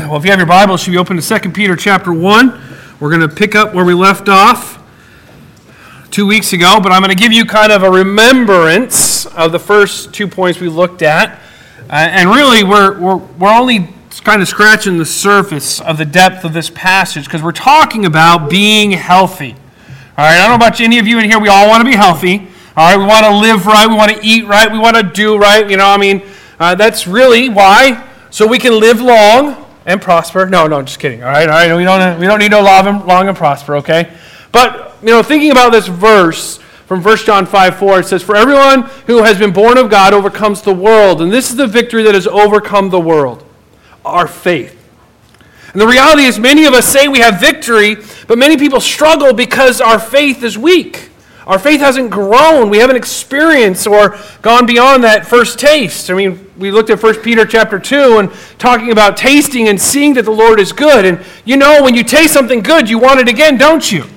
Well, if you have your Bible, it should be open to 2 Peter chapter 1. We're going to pick up where we left off 2 weeks ago, but I'm going to give you kind of a remembrance of the first 2 points we looked at. And really, we're only kind of scratching the surface of the depth of this passage because we're talking about being healthy. All right, I don't know about any of you in here, we all want to be healthy. All right, we want to live right, we want to eat right, we want to do right. That's really why, so we can live long and prosper. No, just kidding. All right. We don't need to live long and prosper. Okay, but thinking about this verse from 1 John 5:4, it says, "For everyone who has been born of God overcomes the world, and this is the victory that has overcome the world, our faith." And the reality is, many of us say we have victory, but many people struggle because our faith is weak. Our faith hasn't grown. We haven't experienced or gone beyond that first taste. We looked at 1 Peter chapter 2 and talking about tasting and seeing that the Lord is good. And when you taste something good, you want it again, don't you?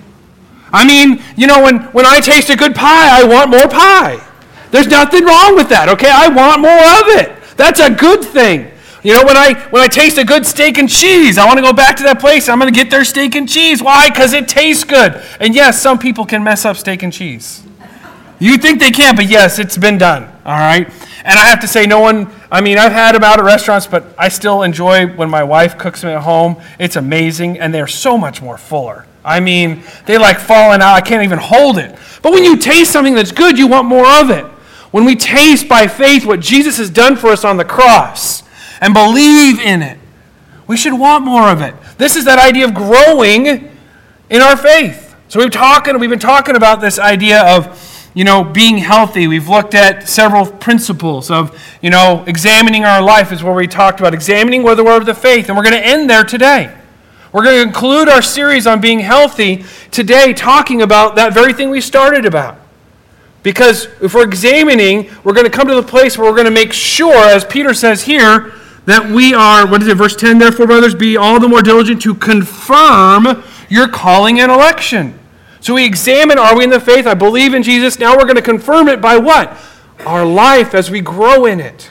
When I taste a good pie, I want more pie. There's nothing wrong with that, okay? I want more of it. That's a good thing. When I taste a good steak and cheese, I want to go back to that place. I'm going to get their steak and cheese. Why? Because it tastes good. And yes, some people can mess up steak and cheese. You think they can't, but yes, it's been done. All right? And I have to say, I've had them out at restaurants, but I still enjoy when my wife cooks them at home. It's amazing, and they're so much more fuller. They like falling out. I can't even hold it. But when you taste something that's good, you want more of it. When we taste by faith what Jesus has done for us on the cross, and believe in it, we should want more of it. This is that idea of growing in our faith. So we've been talking about this idea of, being healthy. We've looked at several principles of, examining our life is where we talked about examining whether we're of the faith, and we're going to end there today. We're going to conclude our series on being healthy today, talking about that very thing we started about. Because if we're examining, we're going to come to the place where we're going to make sure, as Peter says here, that we are, verse 10, "Therefore, brothers, be all the more diligent to confirm your calling and election." So we examine, are we in the faith? I believe in Jesus. Now we're going to confirm it by what? Our life as we grow in it.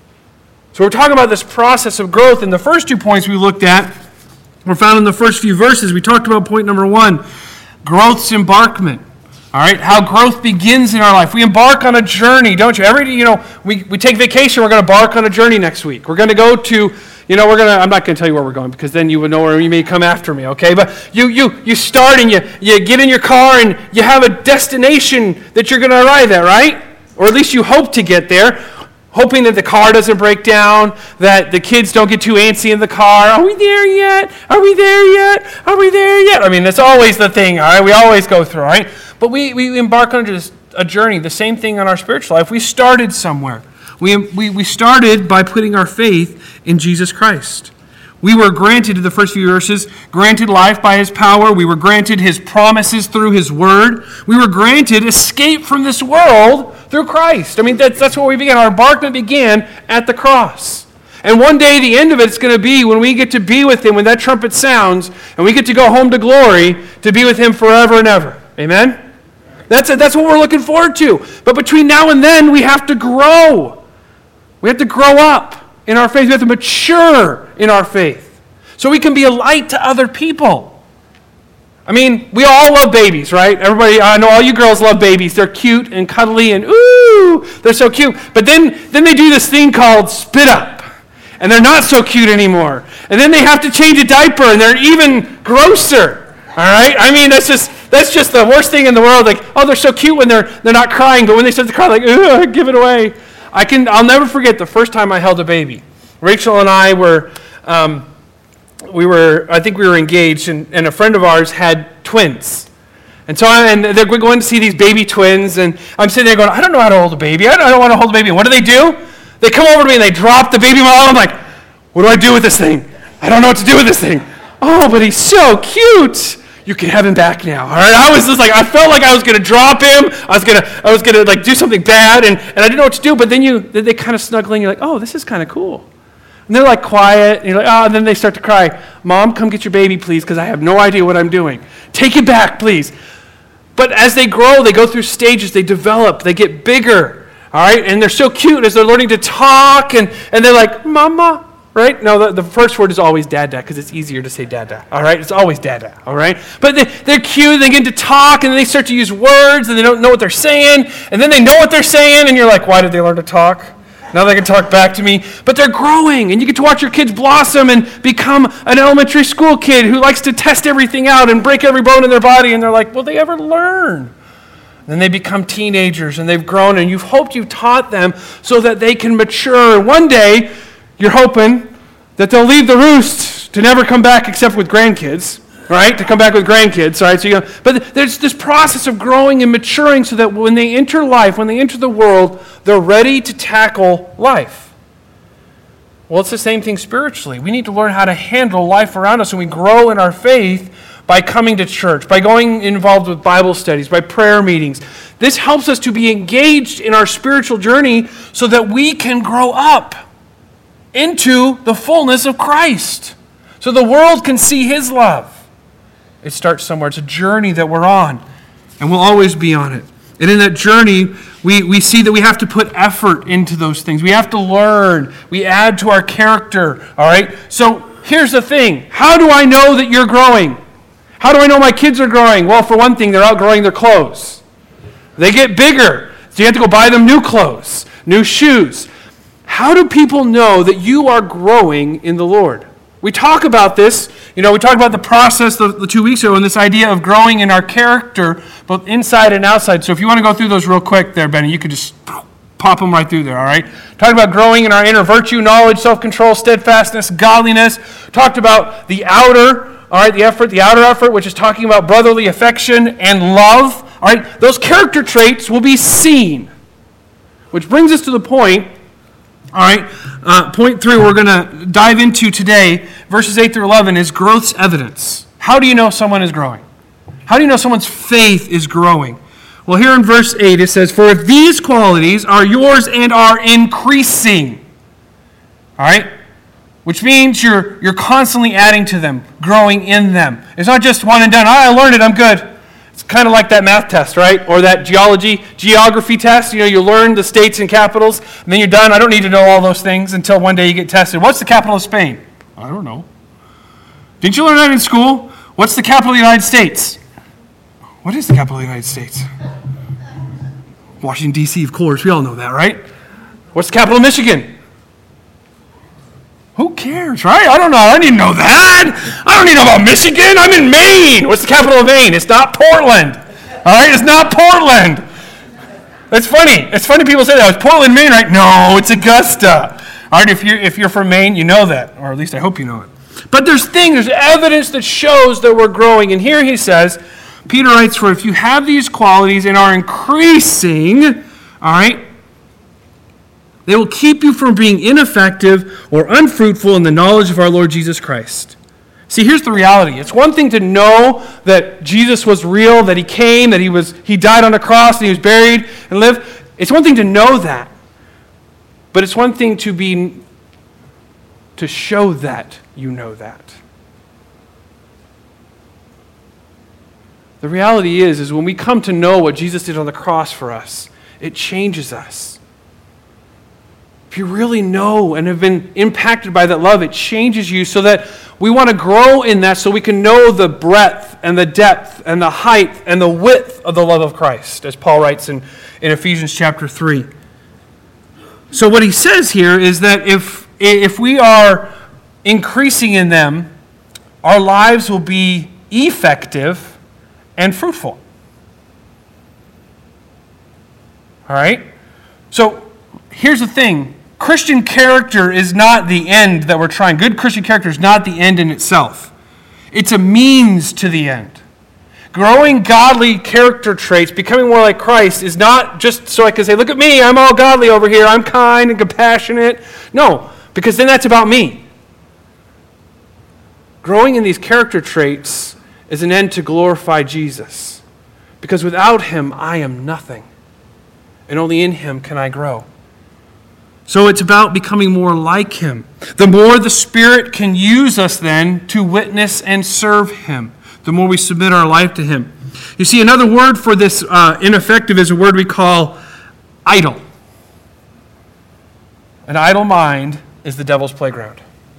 So we're talking about this process of growth, and the first 2 points we looked at were found in the first few verses. We talked about point number 1, growth's embarkment. All right, how growth begins in our life. We embark on a journey, don't you? We take vacation. We're going to embark on a journey next week. We're going to go to, I'm not going to tell you where we're going because then you would know where you may come after me, okay? But you start and you get in your car and you have a destination that you're going to arrive at, right? Or at least you hope to get there, hoping that the car doesn't break down, that the kids don't get too antsy in the car. Are we there yet? Are we there yet? Are we there yet? That's always the thing, all right? We always go through, all right? But we embark on just a journey, the same thing on our spiritual life. We started somewhere. We started by putting our faith in Jesus Christ. We were granted, in the first few verses, granted life by His power. We were granted His promises through His word. We were granted escape from this world through Christ. That's where we began. Our embarkment began at the cross. And one day, the end of it is going to be when we get to be with Him, when that trumpet sounds, and we get to go home to glory to be with Him forever and ever. Amen? That's what we're looking forward to. But between now and then, we have to grow. We have to grow up in our faith. We have to mature in our faith so we can be a light to other people. We all love babies, right? Everybody, I know all you girls love babies. They're cute and cuddly and ooh, they're so cute. But then they do this thing called spit up. And they're not so cute anymore. And then they have to change a diaper and they're even grosser. All right? That's just the worst thing in the world. Like, oh, they're so cute when they're not crying, but when they start to cry, like, ugh, give it away. I'll never forget the first time I held a baby. Rachel and I were engaged, and a friend of ours had twins. And so they're going to see these baby twins, and I'm sitting there going, I don't know how to hold a baby. I don't want to hold a baby. And what do? They come over to me and they drop the baby in my lap. I'm like, what do I do with this thing? I don't know what to do with this thing. Oh, but he's so cute. You can have him back now. All right. I was just like, I felt like I was going to drop him. I was gonna like do something bad, and I didn't know what to do. But then they kind of snuggle in. You're like, oh, this is kind of cool. And they're like quiet. And you're like, oh, and then they start to cry. Mom, come get your baby, please, because I have no idea what I'm doing. Take it back, please. But as they grow, they go through stages. They develop. They get bigger. All right. And they're so cute as they're learning to talk, and they're like, Mama, right? No, the first word is always dada because it's easier to say dada, all right? It's always dada, all right? But they're cute, they get to talk, and then they start to use words, and they don't know what they're saying, and then they know what they're saying, and you're like, why did they learn to talk? Now they can talk back to me. But they're growing, and you get to watch your kids blossom and become an elementary school kid who likes to test everything out and break every bone in their body, and they're like, will they ever learn? Then they become teenagers, and they've grown, and you've taught them so that they can mature. And one day, you're hoping that they'll leave the roost to never come back except with grandkids, right? To come back with grandkids, right? So but there's this process of growing and maturing so that when they enter life, when they enter the world, they're ready to tackle life. Well, it's the same thing spiritually. We need to learn how to handle life around us, and we grow in our faith by coming to church, by going involved with Bible studies, by prayer meetings. This helps us to be engaged in our spiritual journey so that we can grow up into the fullness of Christ, so the world can see His love. It starts somewhere. It's a journey that we're on, and we'll always be on it. And in that journey, we see that we have to put effort into those things. We have to learn. We add to our character, all right? So here's the thing. How do I know that you're growing? How do I know my kids are growing? Well, for one thing, they're outgrowing their clothes. They get bigger, so you have to go buy them new clothes, new shoes. How do people know that you are growing in the Lord? We talk about this, we talked about the process the 2 weeks ago and this idea of growing in our character, both inside and outside. So if you want to go through those real quick there, Benny, you could just pop them right through there, all right? Talked about growing in our inner virtue, knowledge, self-control, steadfastness, godliness. Talked about the outer, all right, the outer effort, which is talking about brotherly affection and love, all right? Those character traits will be seen, which brings us to the point. All right, point 3 we're going to dive into today, verses 8 through 11, is growth's evidence. How do you know someone is growing? How do you know someone's faith is growing? Well, here in verse 8 it says, for if these qualities are yours and are increasing, all right, which means you're constantly adding to them, growing in them. It's not just one and done. I learned it, I'm good. It's kind of like that math test, right? Or that geography test. You learn the states and capitals, and then you're done. I don't need to know all those things until one day you get tested. What's the capital of Spain? I don't know. Didn't you learn that in school? What's the capital of the United States? What is the capital of the United States? Washington, D.C., of course. We all know that, right? What's the capital of Michigan? Who cares, right? I don't know. I didn't know that. I don't need to know about Michigan. I'm in Maine. What's the capital of Maine? It's not Portland. All right? It's not Portland. It's funny. It's funny people say that. It's Portland, Maine, right? No, it's Augusta. All right? If you're from Maine, you know that. Or at least I hope you know it. But there's evidence that shows that we're growing. And here he says, Peter writes, for if you have these qualities and are increasing, all right, they will keep you from being ineffective or unfruitful in the knowledge of our Lord Jesus Christ. See, here's the reality. It's one thing to know that Jesus was real, that He came, that He died on a cross, and He was buried and lived. It's one thing to know that. But it's one thing to show that you know that. The reality is when we come to know what Jesus did on the cross for us, it changes us. If you really know and have been impacted by that love, it changes you so that we want to grow in that so we can know the breadth and the depth and the height and the width of the love of Christ, as Paul writes in Ephesians chapter 3. So what he says here is that if we are increasing in them, our lives will be effective and fruitful. All right? So here's the thing. Christian character is not the end that we're trying. Good Christian character is not the end in itself. It's a means to the end. Growing godly character traits, becoming more like Christ, is not just so I can say, look at me, I'm all godly over here, I'm kind and compassionate. No, because then that's about me. Growing in these character traits is an end to glorify Jesus. Because without Him, I am nothing. And only in Him can I grow. So it's about becoming more like Him. The more the Spirit can use us then to witness and serve Him, the more we submit our life to Him. You see, another word for this ineffective is a word we call idle. An idle mind is the devil's playground.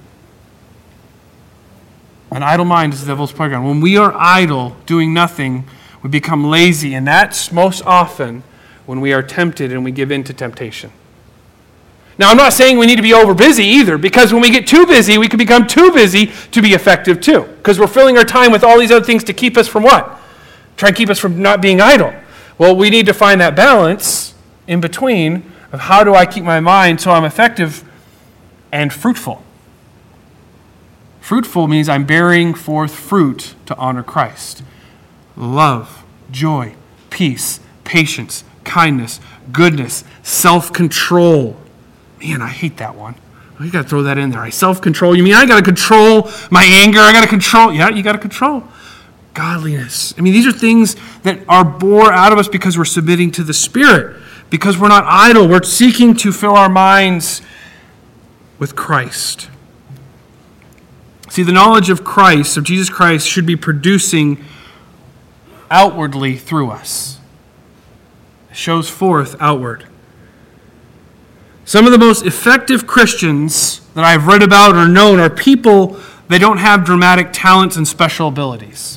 An idle mind is the devil's playground. When we are idle, doing nothing, we become lazy, and that's most often when we are tempted and we give in to temptation. Now, I'm not saying we need to be over busy either, because when we get too busy, we can become too busy to be effective too, because we're filling our time with all these other things to keep us from what? Try and keep us from not being idle. Well, we need to find that balance in between of how do I keep my mind so I'm effective and fruitful. Fruitful means I'm bearing forth fruit to honor Christ. Love, joy, peace, patience, kindness, goodness, self-control. Man, I hate that one. You got to throw that in there. Self-control. You mean I got to control my anger? I got to control. Yeah, you got to control. Godliness. I mean, these are things that are born out of us because we're submitting to the Spirit, because we're not idle. We're seeking to fill our minds with Christ. See, the knowledge of Christ, of Jesus Christ, should be producing outwardly through us. It shows forth outward. Some of the most effective Christians that I've read about or known are people that don't have dramatic talents and special abilities,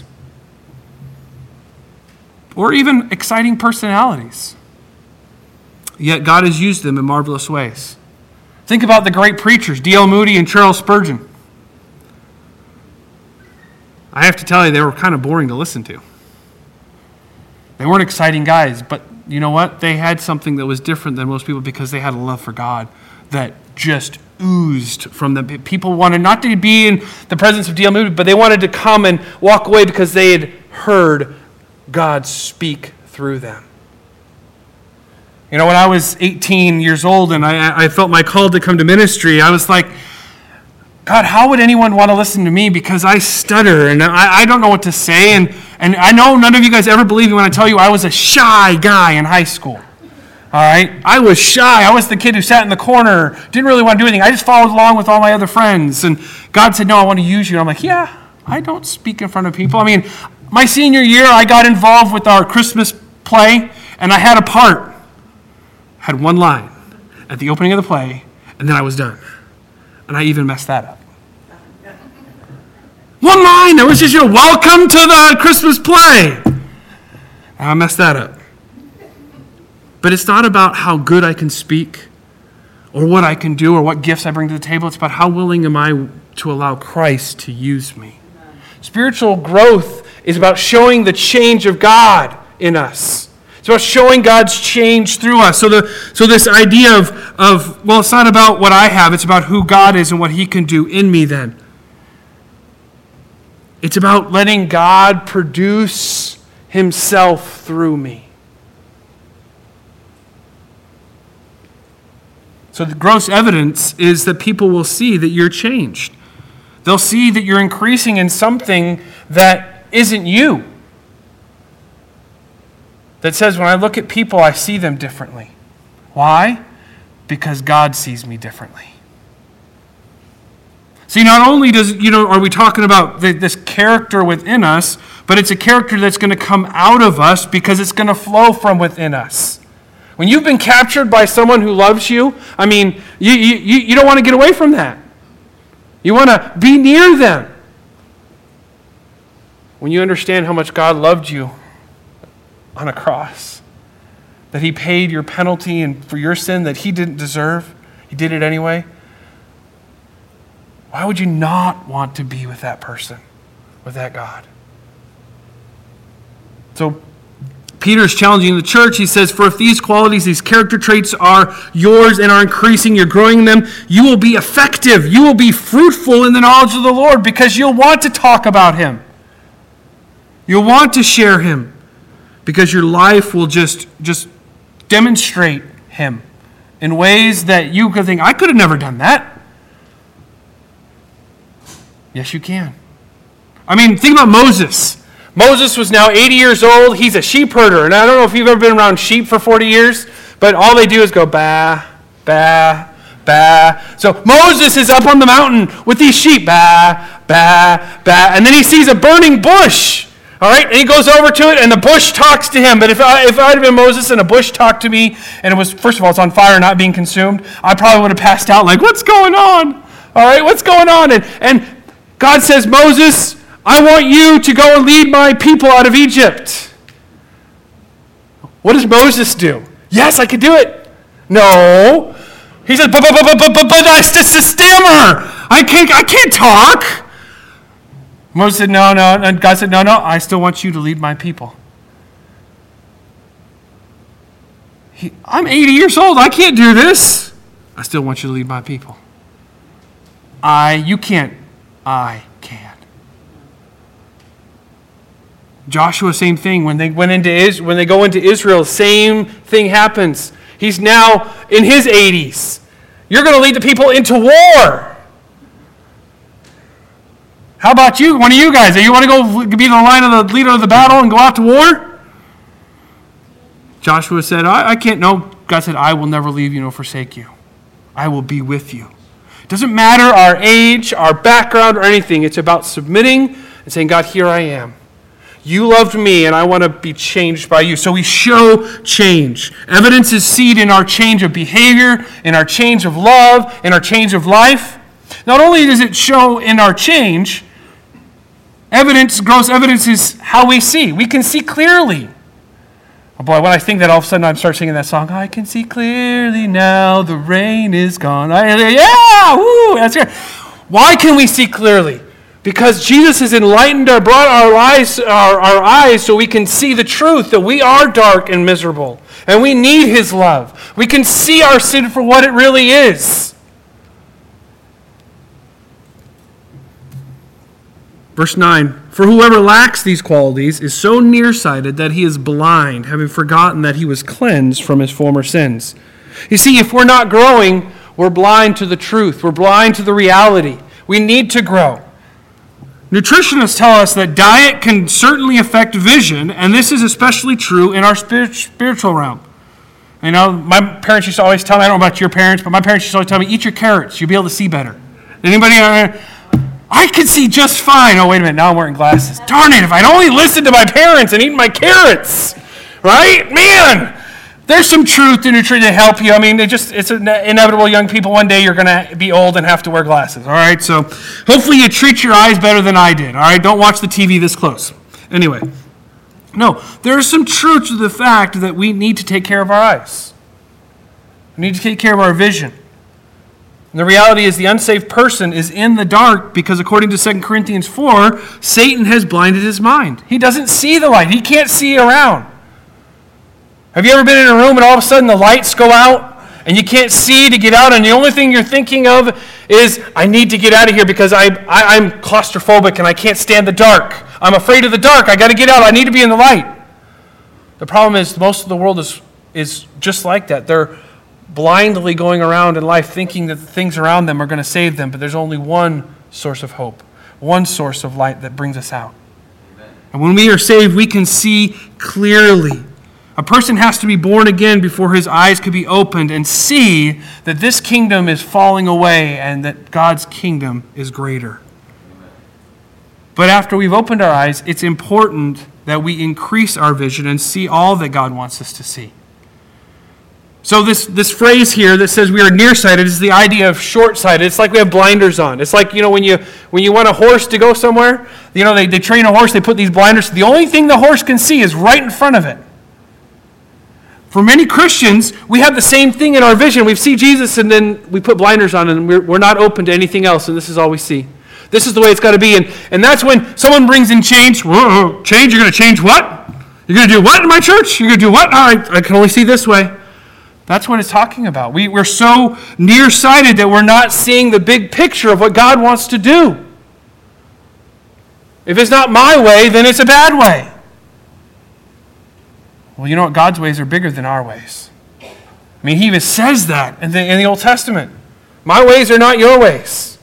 or even exciting personalities. Yet God has used them in marvelous ways. Think about the great preachers, D.L. Moody and Charles Spurgeon. I have to tell you, they were kind of boring to listen to. They weren't exciting guys, but you know what? They had something that was different than most people because they had a love for God that just oozed from them. People wanted not to be in the presence of D.L. Moody, but they wanted to come and walk away because they had heard God speak through them. You know, when I was 18 years old and I felt my call to come to ministry, I was like, God, how would anyone want to listen to me? Because I stutter and I don't know what to say. And I know none of you guys ever believe me when I tell you I was a shy guy in high school. All right? I was shy. I was the kid who sat in the corner, didn't really want to do anything. I just followed along with all my other friends. And God said, no, I want to use you. And I'm like, yeah, I don't speak in front of people. I mean, my senior year, I got involved with our Christmas play, and I had a part. Had one line at the opening of the play, and then I was done. And I even messed that up. One line that was just, welcome to the Christmas play. And I messed that up. But it's not about how good I can speak or what I can do or what gifts I bring to the table. It's about how willing am I to allow Christ to use me. Spiritual growth is about showing the change of God in us. It's about showing God's change through us. So this idea of, well, it's not about what I have. It's about who God is and what He can do in me then. It's about letting God produce Himself through me. So the gross evidence is that people will see that you're changed. They'll see that you're increasing in something that isn't you. That says, when I look at people, I see them differently. Why? Because God sees me differently. See, not only are we talking about this character within us, but it's a character that's going to come out of us because it's going to flow from within us. When you've been captured by someone who loves you, I mean, you don't want to get away from that. You want to be near them. When you understand how much God loved you on a cross, that He paid your penalty and for your sin that He didn't deserve, He did it anyway. Why would you not want to be with that person, with that God? So Peter's challenging the church. He says, for if these qualities, these character traits are yours and are increasing, you're growing in them, you will be effective. You will be fruitful in the knowledge of the Lord because you'll want to talk about Him. You'll want to share Him because your life will just demonstrate Him in ways that you could think, I could have never done that. Yes, you can. I mean, think about Moses. Moses was now 80 years old. He's a sheep herder. And I don't know if you've ever been around sheep for 40 years, but all they do is go bah, bah, bah. So Moses is up on the mountain with these sheep, bah, bah, bah. And then he sees a burning bush. All right, and he goes over to it, and the bush talks to him. But if I'd have been Moses and a bush talked to me, and it was, first of all, it's on fire, not being consumed, I probably would have passed out like, what's going on? All right, what's going on? And God says, Moses, I want you to go and lead my people out of Egypt. What does Moses do? Yes, I can do it. No. He said, but I stammer. I can't talk. Moses said, no. And God said, no, I still want you to lead my people. I'm 80 years old. I can't do this. I still want you to lead my people. You can't. I can. Joshua, same thing. When they go into Israel, same thing happens. He's now in his 80s. You're going to lead the people into war. How about you? One of you guys, you want to go be the line of the leader of the battle and go out to war? Joshua said, I can't. No, God said, I will never leave you nor forsake you. I will be with you. It doesn't matter our age, our background, or anything. It's about submitting and saying, God, here I am. You loved me, and I want to be changed by you. So we show change. Evidence is seen in our change of behavior, in our change of love, in our change of life. Not only does it show in our change, gross evidence is how we see. We can see clearly. Oh boy, when I think that, all of a sudden I start singing that song, I can see clearly now, the rain is gone. Yeah, woo, that's good. Why can we see clearly? Because Jesus has enlightened brought our eyes so we can see the truth that we are dark and miserable. And we need his love. We can see our sin for what it really is. Verse 9, for whoever lacks these qualities is so nearsighted that he is blind, having forgotten that he was cleansed from his former sins. You see, if we're not growing, we're blind to the truth. We're blind to the reality. We need to grow. Nutritionists tell us that diet can certainly affect vision, and this is especially true in our spiritual realm. You know, my parents used to always tell me, I don't know about your parents, but my parents used to always tell me, eat your carrots, you'll be able to see better. Anybody? I could see just fine. Oh, wait a minute, now I'm wearing glasses. Darn it, if I'd only listened to my parents and eaten my carrots, right? Man, there's some truth to nutrition to help you. I mean, it's inevitable, young people, one day you're going to be old and have to wear glasses, all right? So hopefully you treat your eyes better than I did, all right? Don't watch the TV this close. Anyway, no, there is some truth to the fact that we need to take care of our eyes. We need to take care of our vision. And the reality is the unsaved person is in the dark because according to 2 Corinthians 4, Satan has blinded his mind. He doesn't see the light. He can't see around. Have you ever been in a room and all of a sudden the lights go out and you can't see to get out and the only thing you're thinking of is, I need to get out of here because I'm claustrophobic and I can't stand the dark. I'm afraid of the dark. I got to get out. I need to be in the light. The problem is most of the world is just like that. They're blindly going around in life thinking that the things around them are going to save them, but there's only one source of hope, one source of light that brings us out. Amen. And when we are saved, we can see clearly. A person has to be born again before his eyes could be opened and see that this kingdom is falling away and that God's kingdom is greater. Amen. But after we've opened our eyes, it's important that we increase our vision and see all that God wants us to see. So this phrase here that says we are nearsighted is the idea of short-sighted. It's like we have blinders on. It's like, when you want a horse to go somewhere, they train a horse, they put these blinders. The only thing the horse can see is right in front of it. For many Christians, we have the same thing in our vision. We see Jesus and then we put blinders on and we're not open to anything else, and this is all we see. This is the way it's got to be. And that's when someone brings in change. Whoa, change? You're going to change what? You're going to do what in my church? You're going to do what? All right, I can only see this way. That's what it's talking about. We're so nearsighted that we're not seeing the big picture of what God wants to do. If it's not my way, then it's a bad way. Well, you know what? God's ways are bigger than our ways. I mean, he even says that in the Old Testament. My ways are not your ways.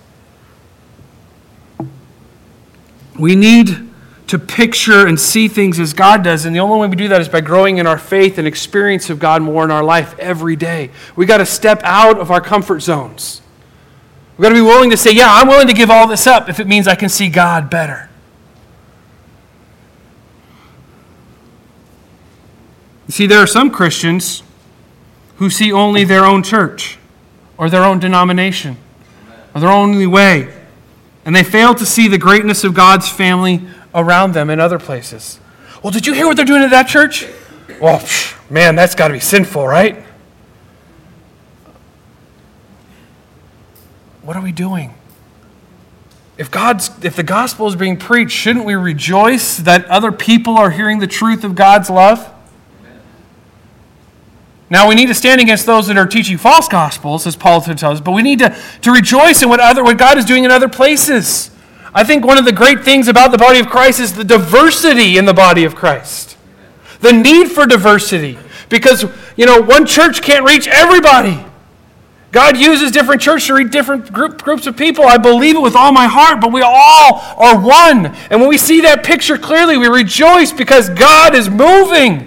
We need to picture and see things as God does, and the only way we do that is by growing in our faith and experience of God more in our life every day. We got to step out of our comfort zones. We've got to be willing to say, yeah, I'm willing to give all this up if it means I can see God better. You see, there are some Christians who see only their own church or their own denomination or their only way. And they fail to see the greatness of God's family around them in other places. Well, did you hear what they're doing at that church? Well, man, that's got to be sinful, right? What are we doing? If the gospel is being preached, shouldn't we rejoice that other people are hearing the truth of God's love? Now, we need to stand against those that are teaching false gospels, as Paul tells us, but we need to rejoice in what God is doing in other places. I think one of the great things about the body of Christ is the diversity in the body of Christ. The need for diversity. Because, one church can't reach everybody. God uses different churches to reach different groups of people. I believe it with all my heart, but we all are one. And when we see that picture clearly, we rejoice because God is moving.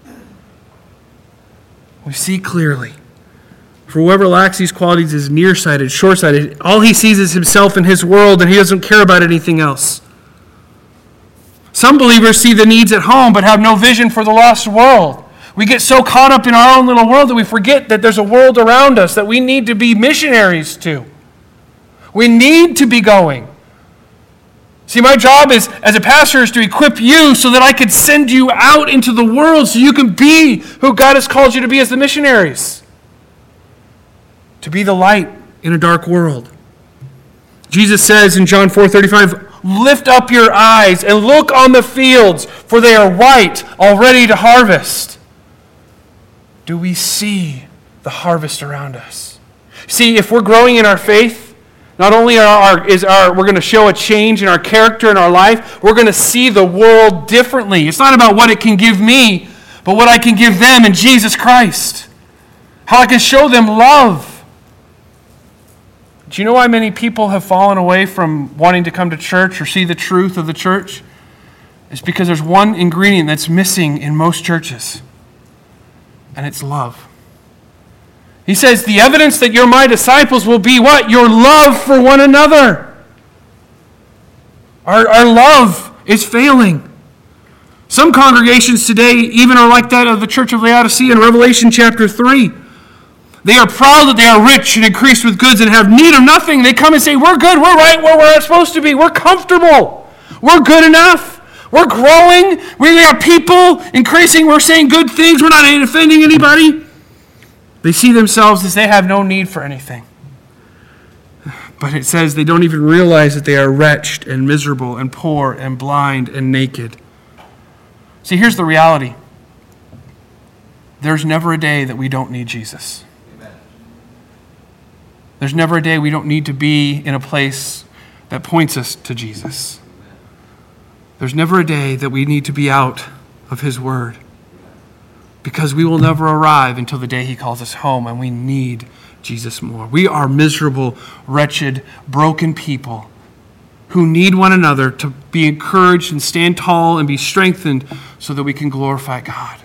We see clearly. For whoever lacks these qualities is nearsighted, short-sighted. All he sees is himself and his world, and he doesn't care about anything else. Some believers see the needs at home, but have no vision for the lost world. We get so caught up in our own little world that we forget that there's a world around us that we need to be missionaries to. We need to be going. See, my job as a pastor is to equip you so that I could send you out into the world so you can be who God has called you to be as the missionaries. To be the light in a dark world. Jesus says in John 4:35, lift up your eyes and look on the fields, for they are white, all ready to harvest. Do we see the harvest around us? See, if we're growing in our faith, not only we're going to show a change in our character and our life, we're going to see the world differently. It's not about what it can give me, but what I can give them in Jesus Christ. How I can show them love. Do you know why many people have fallen away from wanting to come to church or see the truth of the church? It's because there's one ingredient that's missing in most churches, and it's love. He says, the evidence that you're my disciples will be what? Your love for one another. Our love is failing. Some congregations today even are like that of the church of Laodicea in Revelation chapter 3. They are proud that they are rich and increased with goods and have need of nothing. They come and say, we're good, we're right where we're supposed to be. We're comfortable. We're good enough. We're growing. We have people increasing. We're saying good things. We're not offending anybody. They see themselves as they have no need for anything. But it says they don't even realize that they are wretched and miserable and poor and blind and naked. See, here's the reality. There's never a day that we don't need Jesus. Amen. There's never a day we don't need to be in a place that points us to Jesus. There's never a day that we need to be out of His Word. Because we will never arrive until the day He calls us home, and we need Jesus more. We are miserable, wretched, broken people who need one another to be encouraged and stand tall and be strengthened so that we can glorify God.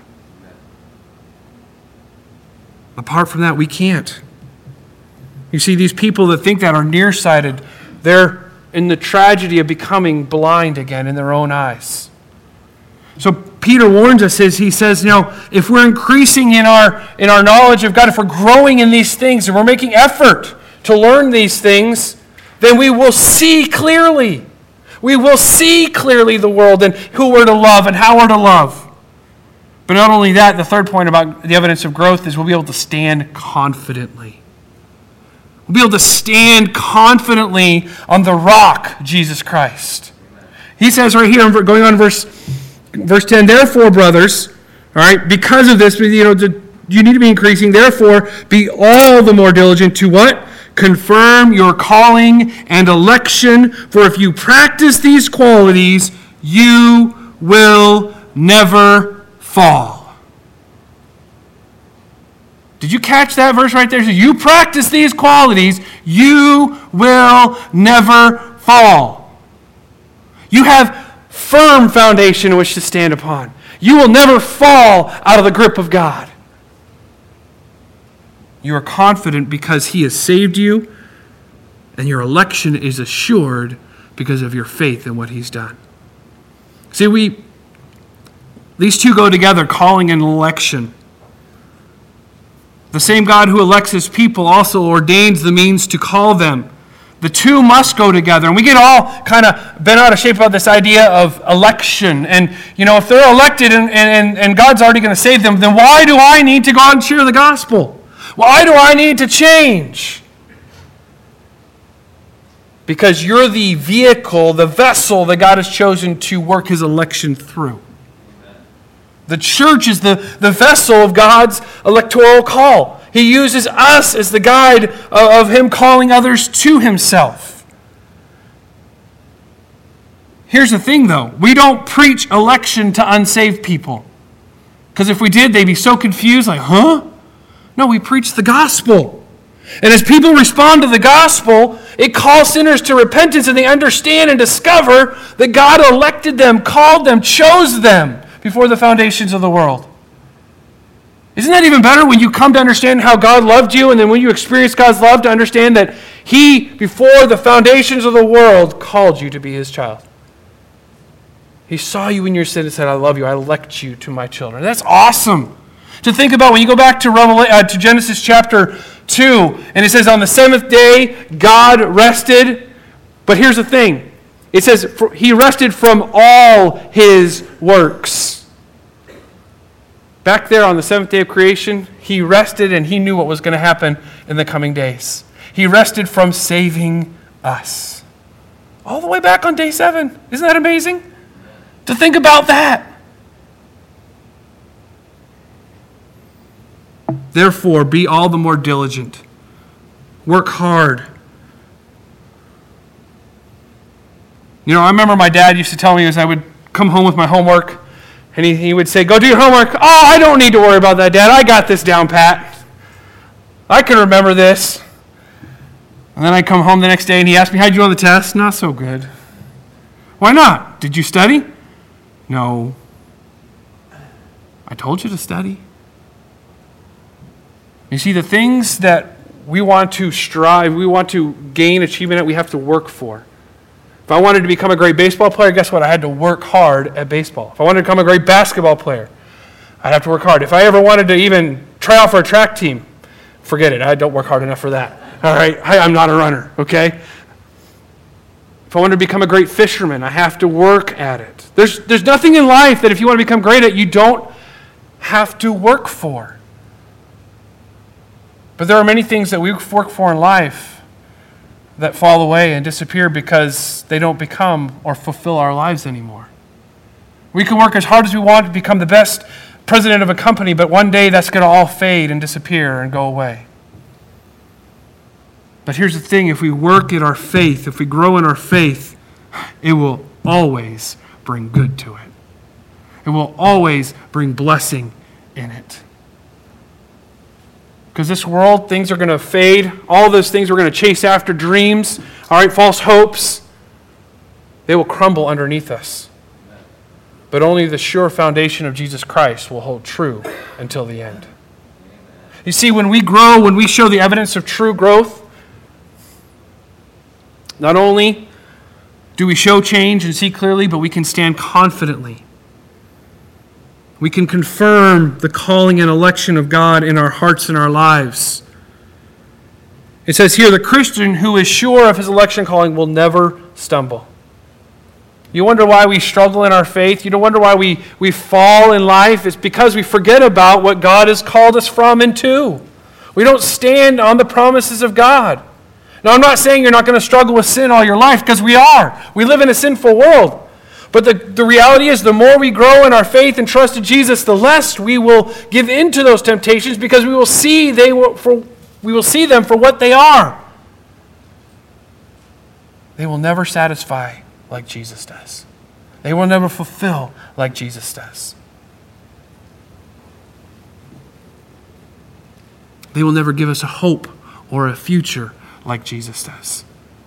Apart from that, we can't. You see, these people that think that are nearsighted, they're in the tragedy of becoming blind again in their own eyes. So Peter warns us as he says, if we're increasing in our knowledge of God, if we're growing in these things and we're making effort to learn these things, then we will see clearly. We will see clearly the world and who we're to love and how we're to love. But not only that, the third point about the evidence of growth is we'll be able to stand confidently. We'll be able to stand confidently on the rock, Jesus Christ. He says right here, going on verse 10, therefore, brothers, all right, because of this, you need to be increasing. Therefore, be all the more diligent to what? Confirm your calling and election. For if you practice these qualities, you will never fall. Did you catch that verse right there? It says, you practice these qualities, you will never fall. You have firm foundation in which to stand upon. You will never fall out of the grip of God. You are confident because He has saved you, and your election is assured because of your faith in what He's done. See, these two go together, calling and election. The same God who elects His people also ordains the means to call them. The two must go together. And we get all kind of bent out of shape about this idea of election. And, if they're elected and God's already going to save them, then why do I need to go out and share the gospel? Why do I need to change? Because you're the vehicle, the vessel that God has chosen to work his election through. The church is the vessel of God's electoral call. He uses us as the guide of him calling others to himself. Here's the thing, though. We don't preach election to unsaved people. Because if we did, they'd be so confused, like, huh? No, we preach the gospel. And as people respond to the gospel, it calls sinners to repentance, and they understand and discover that God elected them, called them, chose them before the foundations of the world. Isn't that even better when you come to understand how God loved you, and then when you experience God's love, to understand that he, before the foundations of the world, called you to be his child? He saw you in your sin and said, I love you, I elect you to my children. That's awesome to think about when you go back to Genesis chapter 2, and it says, on the seventh day, God rested. But here's the thing. It says, he rested from all his works. Back there on the seventh day of creation, he rested and he knew what was going to happen in the coming days. He rested from saving us. All the way back on day 7. Isn't that amazing? To think about that. Therefore, be all the more diligent. Work hard. I remember my dad used to tell me as I would come home with my homework, and he would say, go do your homework. Oh, I don't need to worry about that, Dad. I got this down pat. I can remember this. And then I'd come home the next day, and he asked me, how'd you do on the test? Not so good. Why not? Did you study? No. I told you to study. You see, the things that we want to strive, we want to gain achievement at, we have to work for. If I wanted to become a great baseball player, guess what? I had to work hard at baseball. If I wanted to become a great basketball player, I'd have to work hard. If I ever wanted to even try out for a track team, forget it. I don't work hard enough for that. All right? I'm not a runner, okay? If I wanted to become a great fisherman, I have to work at it. There's nothing in life that if you want to become great at, you don't have to work for. But there are many things that we work for in life that fall away and disappear because they don't become or fulfill our lives anymore. We can work as hard as we want to become the best president of a company, but one day that's going to all fade and disappear and go away. But here's the thing, if we work at our faith, if we grow in our faith, it will always bring good to it. It will always bring blessing in it. Because this world, things are going to fade. All those things we're going to chase after, dreams, all right, false hopes, they will crumble underneath us. But only the sure foundation of Jesus Christ will hold true until the end. You see, when we grow, when we show the evidence of true growth, not only do we show change and see clearly, but we can stand confidently. We can confirm the calling and election of God in our hearts and our lives. It says here, the Christian who is sure of his election calling will never stumble. You wonder why we struggle in our faith? You don't wonder why we fall in life? It's because we forget about what God has called us from and to. We don't stand on the promises of God. Now, I'm not saying you're not going to struggle with sin all your life, because we are. We live in a sinful world. But the reality is, the more we grow in our faith and trust in Jesus, the less we will give in to those temptations, because we will see them for what they are. They will never satisfy like Jesus does. They will never fulfill like Jesus does. They will never give us a hope or a future like Jesus does.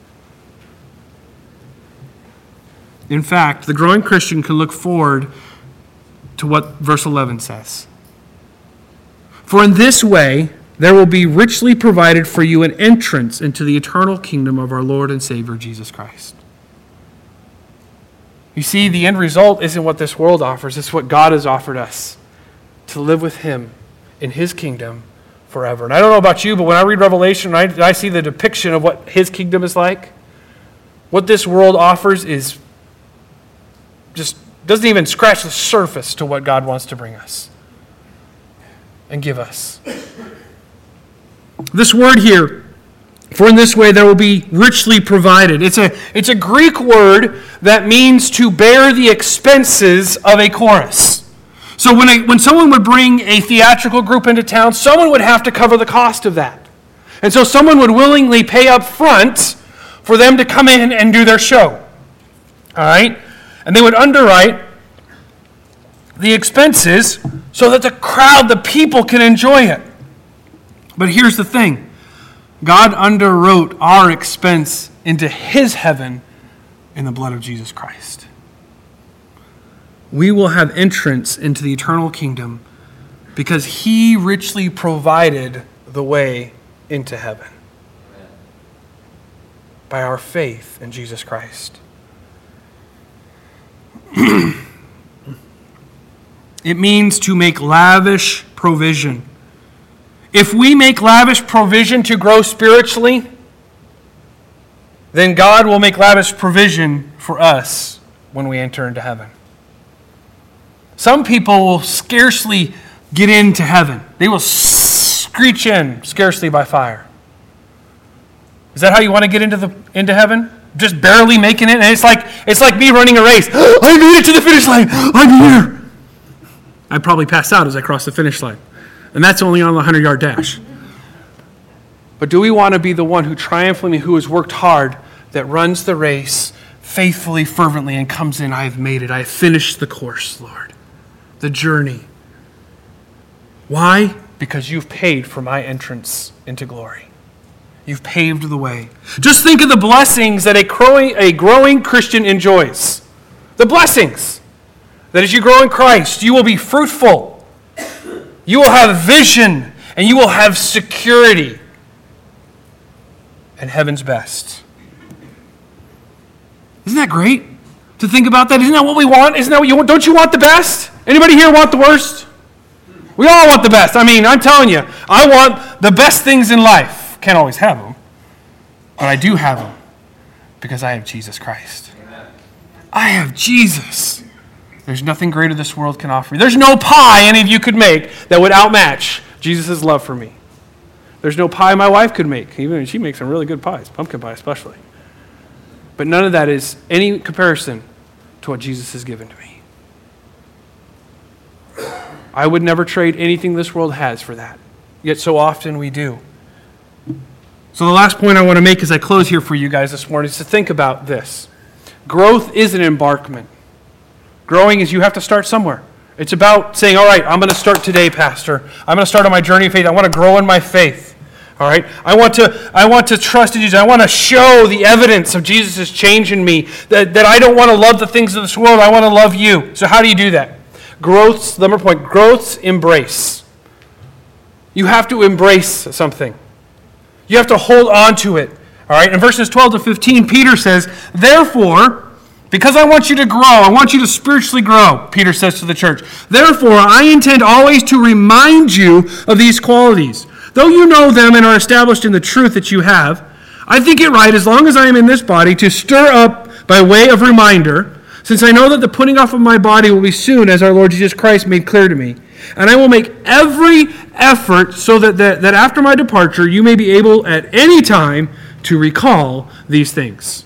In fact, the growing Christian can look forward to what verse 11 says. For in this way, there will be richly provided for you an entrance into the eternal kingdom of our Lord and Savior, Jesus Christ. You see, the end result isn't what this world offers. It's what God has offered us, to live with him in his kingdom forever. And I don't know about you, but when I read Revelation, I see the depiction of what his kingdom is like. What this world offers is just doesn't even scratch the surface to what God wants to bring us and give us. This word here, for in this way there will be richly provided. It's a Greek word that means to bear the expenses of a chorus. So when someone would bring a theatrical group into town, someone would have to cover the cost of that. And so someone would willingly pay up front for them to come in and do their show. All right? And they would underwrite the expenses so that the crowd, the people, can enjoy it. But here's the thing. God underwrote our expense into his heaven in the blood of Jesus Christ. We will have entrance into the eternal kingdom because he richly provided the way into heaven by our faith in Jesus Christ. It means to make lavish provision. If we make lavish provision to grow spiritually, then God will make lavish provision for us when we enter into heaven. Some people will scarcely get into heaven. They will screech in scarcely by fire. Is that how you want to get into heaven? Just barely making it? And it's like me running a race. I made it to the finish line. I'm here. I'd probably pass out as I cross the finish line. And that's only on the 100-yard dash. But do we want to be the one who triumphantly, who has worked hard, that runs the race faithfully, fervently, and comes in, I have made it. I have finished the course, Lord. The journey. Why? Because you've paid for my entrance into glory. You've paved the way. Just think of the blessings that a growing Christian enjoys. The blessings. That as you grow in Christ, you will be fruitful. You will have vision. And you will have security. And heaven's best. Isn't that great? To think about that? Isn't that what we want? Isn't that what you want? Don't you want the best? Anybody here want the worst? We all want the best. I mean, I'm telling you, I want the best things in life. Can't always have them. But I do have them. Because I have Jesus Christ. I have Jesus. There's nothing greater this world can offer me. There's no pie any of you could make that would outmatch Jesus' love for me. There's no pie my wife could make. Even she makes some really good pies, pumpkin pie especially. But none of that is any comparison to what Jesus has given to me. I would never trade anything this world has for that. Yet so often we do. So the last point I want to make as I close here for you guys this morning is to think about this. Growth is an embarkment. Growing is you have to start somewhere. It's about saying, all right, I'm going to start today, Pastor. I'm going to start on my journey of faith. I want to grow in my faith. All right? I want to trust in Jesus. I want to show the evidence of Jesus' change in me. That I don't want to love the things of this world. I want to love you. So how do you do that? Growth's, number point, growth's embrace. You have to embrace something. You have to hold on to it. All right? In verses 12 to 15, Peter says, therefore, because I want you to grow, I want you to spiritually grow, Peter says to the church. Therefore, I intend always to remind you of these qualities. Though you know them and are established in the truth that you have, I think it right, as long as I am in this body, to stir up by way of reminder, since I know that the putting off of my body will be soon, as our Lord Jesus Christ made clear to me. And I will make every effort so that after my departure, you may be able at any time to recall these things.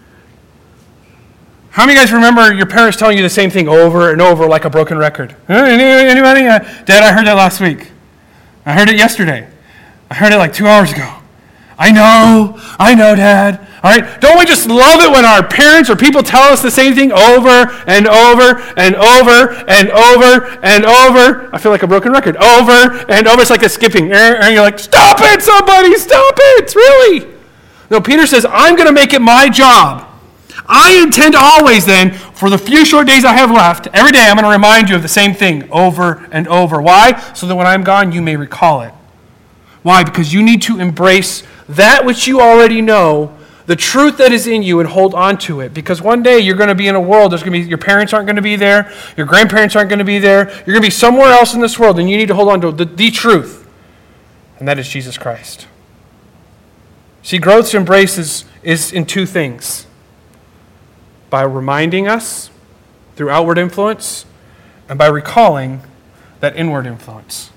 How many of you guys remember your parents telling you the same thing over and over like a broken record? Anybody? Dad, I heard that last week. I heard it yesterday. I heard it like 2 hours ago. I know, Dad. All right? Don't we just love it when our parents or people tell us the same thing over and over and over and over and over? I feel like a broken record. Over and over. It's like a skipping. And you're like, stop it, somebody, stop it. Really? No, Peter says, I'm going to make it my job. I intend always then, for the few short days I have left, every day I'm going to remind you of the same thing over and over. Why? So that when I'm gone, you may recall it. Why? Because you need to embrace that which you already know, the truth that is in you, and hold on to it. Because one day you're going to be in a world, your parents aren't going to be there, your grandparents aren't going to be there, you're going to be somewhere else in this world, and you need to hold on to the truth. and that is Jesus Christ. See, growth to embrace is in two things. By reminding us through outward influence, and by recalling that inward influence.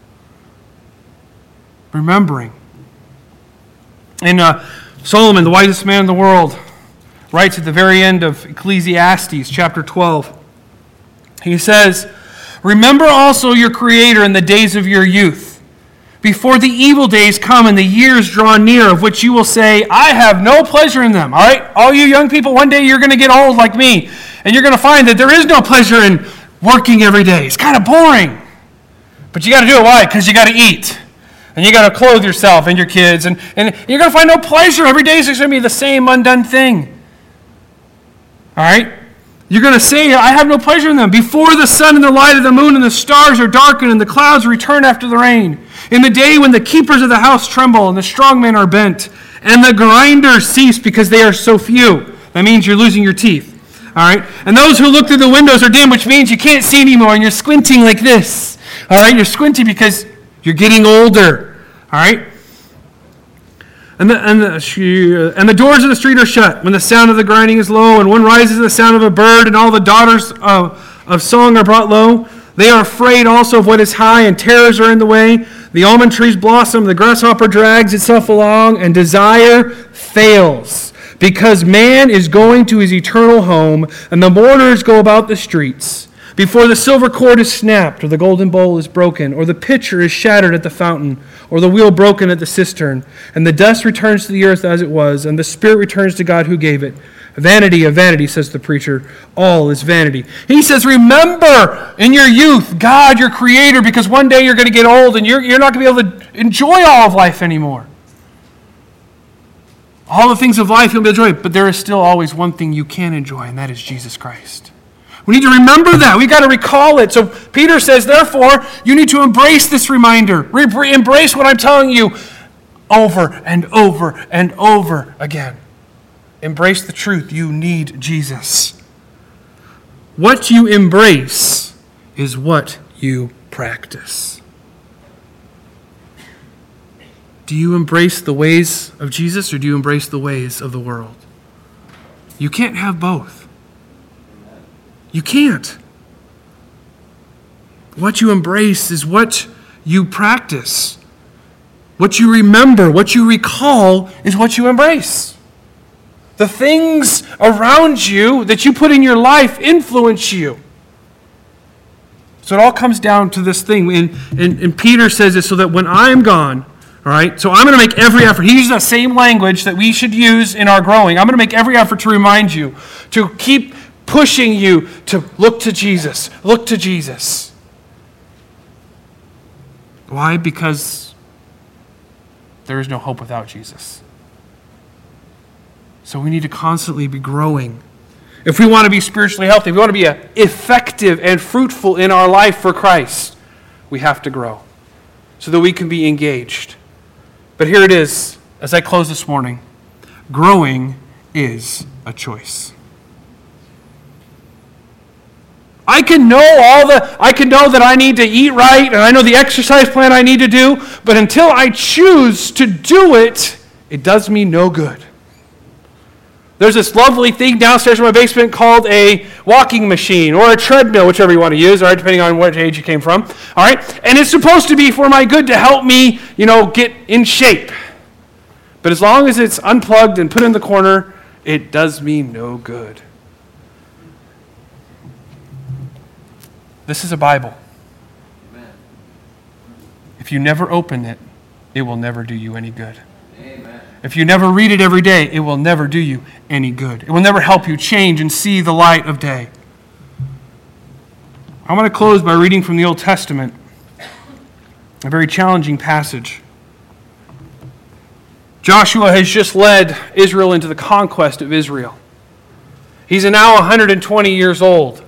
Remembering. And Solomon, the wisest man in the world, writes at the very end of Ecclesiastes chapter 12. He says, "Remember also your Creator in the days of your youth, before the evil days come and the years draw near, of which you will say, I have no pleasure in them." All right? All you young people, one day you're going to get old like me, and you're going to find that there is no pleasure in working every day. It's kind of boring. But you got to do it. Why? Because you got to eat. And you got to clothe yourself and your kids. And you're going to find no pleasure. Every day is going to be the same undone thing. All right? You're going to say, I have no pleasure in them. Before the sun and the light of the moon and the stars are darkened and the clouds return after the rain. In the day when the keepers of the house tremble and the strong men are bent and the grinders cease because they are so few. That means you're losing your teeth. All right? And those who look through the windows are dim, which means you can't see anymore and you're squinting like this. All right? You're squinting because you're getting older. All right? And the doors of the street are shut when the sound of the grinding is low, and one rises the sound of a bird, and all the daughters of song are brought low. They are afraid also of what is high, and terrors are in the way. The almond trees blossom, the grasshopper drags itself along, and desire fails, because man is going to his eternal home, and the mourners go about the streets. Before the silver cord is snapped, or the golden bowl is broken, or the pitcher is shattered at the fountain, or the wheel broken at the cistern, and the dust returns to the earth as it was, and the spirit returns to God who gave it. Vanity of vanity, says the preacher. All is vanity. He says, remember in your youth God, your Creator, because one day you're going to get old and you're not going to be able to enjoy all of life anymore. All the things of life you'll be enjoying, but there is still always one thing you can enjoy, and that is Jesus Christ. We need to remember that. We've got to recall it. So Peter says, therefore, you need to embrace this reminder. Embrace what I'm telling you over and over and over again. Embrace the truth. You need Jesus. What you embrace is what you practice. Do you embrace the ways of Jesus, or do you embrace the ways of the world? You can't have both. You can't. What you embrace is what you practice. What you remember, what you recall is what you embrace. The things around you that you put in your life influence you. So it all comes down to this thing. And Peter says this, so that when I'm gone, all right, so I'm going to make every effort. He uses that same language that we should use in our growing. I'm going to make every effort to remind you, to keep pushing you to look to Jesus. Look to Jesus. Why? Because there is no hope without Jesus. So we need to constantly be growing. If we want to be spiritually healthy, if we want to be effective and fruitful in our life for Christ, we have to grow so that we can be engaged. But here it is, as I close this morning. Growing is a choice. I can know that I need to eat right, and I know the exercise plan I need to do, but until I choose to do it, it does me no good. There's this lovely thing downstairs in my basement called a walking machine or a treadmill, whichever you want to use, all right, depending on what age you came from. All right? And it's supposed to be for my good to help me, get in shape. But as long as it's unplugged and put in the corner, it does me no good. This is a Bible. Amen. If you never open it, it will never do you any good. Amen. If you never read it every day, it will never do you any good. It will never help you change and see the light of day. I want to close by reading from the Old Testament, a very challenging passage. Joshua has just led Israel into the conquest of Israel. He's now 120 years old.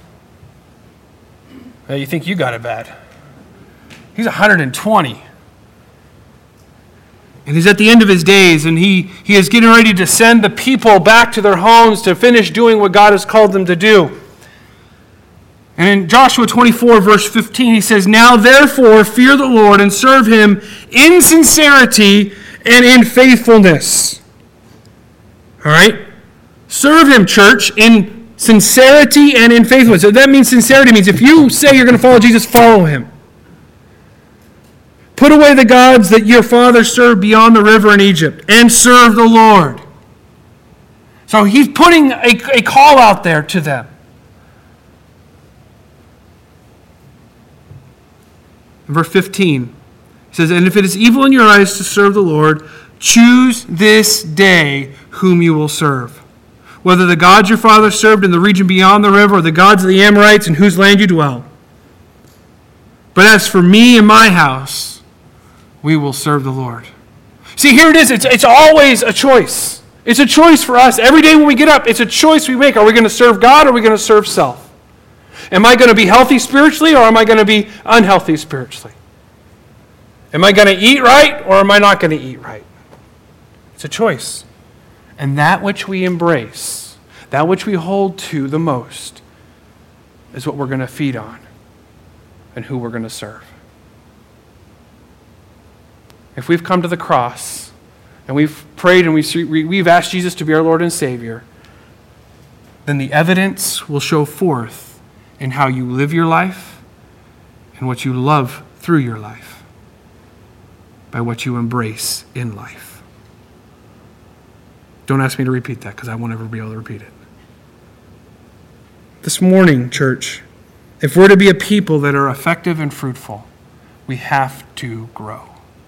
You think you got it bad. He's 120. And he's at the end of his days, and he is getting ready to send the people back to their homes to finish doing what God has called them to do. And in Joshua 24, verse 15, he says, "Now therefore fear the Lord and serve him in sincerity and in faithfulness." All right? Serve him, church, in sincerity and in faithfulness. So that means sincerity means if you say you're going to follow Jesus, follow him. Put away the gods that your fathers served beyond the river in Egypt and serve the Lord. So he's putting a call out there to them. In verse 15, he says, "And if it is evil in your eyes to serve the Lord, choose this day whom you will serve, whether the gods your fathers served in the region beyond the river or the gods of the Amorites in whose land you dwell. But as for me and my house, we will serve the Lord." See, here it is. It's always a choice. It's a choice for us. Every day when we get up, it's a choice we make. Are we going to serve God or are we going to serve self? Am I going to be healthy spiritually or am I going to be unhealthy spiritually? Am I going to eat right or am I not going to eat right? It's a choice. And that which we embrace, that which we hold to the most, is what we're going to feed on and who we're going to serve. If we've come to the cross and we've prayed and we've asked Jesus to be our Lord and Savior, then the evidence will show forth in how you live your life and what you love through your life, by what you embrace in life. Don't ask me to repeat that because I won't ever be able to repeat it. This morning, church, if we're to be a people that are effective and fruitful, we have to grow.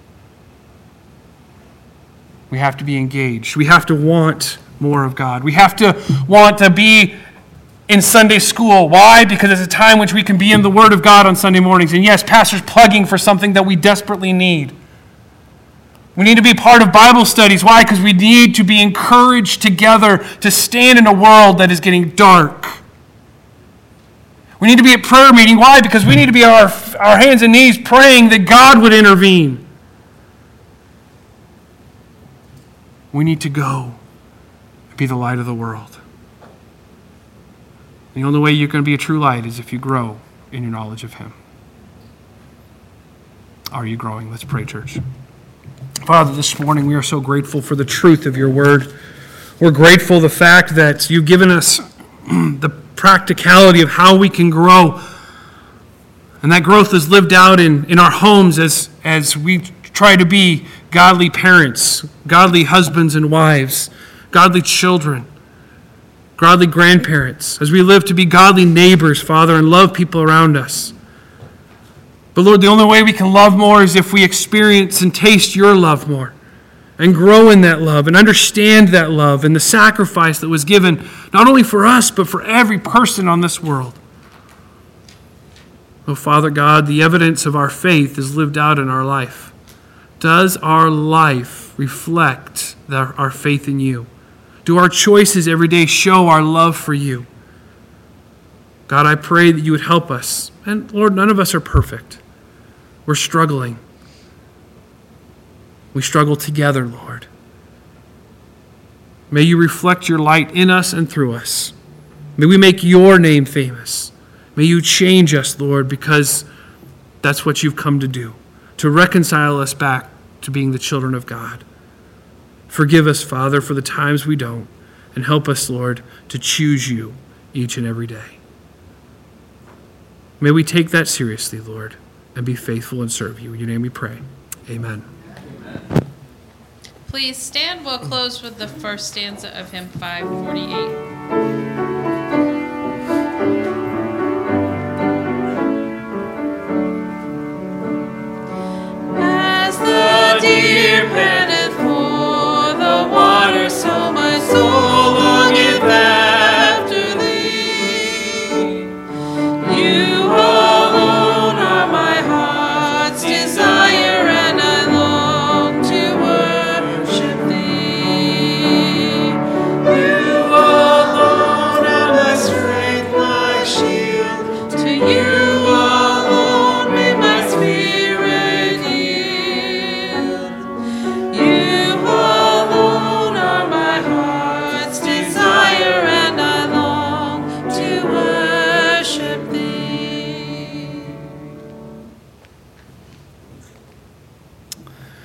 We have to be engaged. We have to want more of God. We have to want to be in Sunday school. Why? Because it's a time which we can be in the Word of God on Sunday mornings. And yes, pastor's plugging for something that we desperately need. We need to be part of Bible studies. Why? Because we need to be encouraged together to stand in a world that is getting dark. We need to be at prayer meeting. Why? Because we need to be on our hands and knees praying that God would intervene. We need to go and be the light of the world. The only way you're going to be a true light is if you grow in your knowledge of Him. Are you growing? Let's pray, church. Father, this morning we are so grateful for the truth of your word. We're grateful the fact that you've given us the practicality of how we can grow. And that growth is lived out in our homes as we try to be godly parents, godly husbands and wives, godly children, godly grandparents, as we live to be godly neighbors, Father, and love people around us. But Lord, the only way we can love more is if we experience and taste your love more and grow in that love and understand that love and the sacrifice that was given not only for us, but for every person on this world. Oh, Father God, the evidence of our faith is lived out in our life. Does our life reflect our faith in you? Do our choices every day show our love for you? God, I pray that you would help us. And Lord, none of us are perfect. We're struggling. We struggle together, Lord. May you reflect your light in us and through us. May we make your name famous. May you change us, Lord, because that's what you've come to do, to reconcile us back to being the children of God. Forgive us, Father, for the times we don't, and help us, Lord, to choose you each and every day. May we take that seriously, Lord, and be faithful and serve you. In your name we pray. Amen. Please stand. We'll close with the first stanza of hymn 548. The deer panteth for the water, so my soul longeth after thee. You alone are my heart's desire, and I long to worship thee. You alone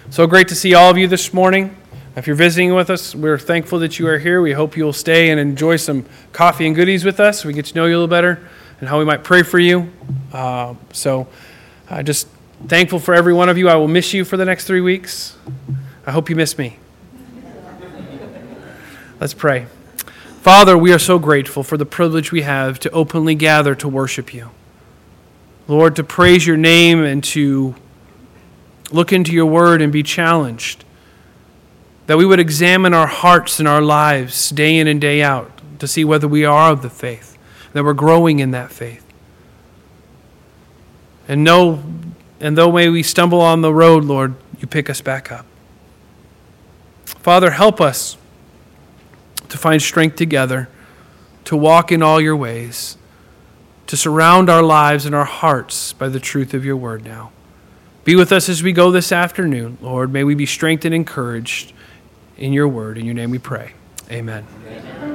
So great to see all of you this morning. If you're visiting with us, we're thankful that you are here. We hope you'll stay and enjoy some coffee and goodies with us. We get to know you a little better and how we might pray for you. Just thankful for every one of you. I will miss you for the next 3 weeks. I hope you miss me. Let's pray. Father, we are so grateful for the privilege we have to openly gather to worship you. Lord, to praise your name and to look into your word and be challenged. That we would examine our hearts and our lives day in and day out to see whether we are of the faith, that we're growing in that faith. And though may we stumble on the road, Lord, you pick us back up. Father, help us to find strength together, to walk in all your ways, to surround our lives and our hearts by the truth of your word now. Be with us as we go this afternoon, Lord. May we be strengthened and encouraged in your word. In your name we pray. Amen. Amen.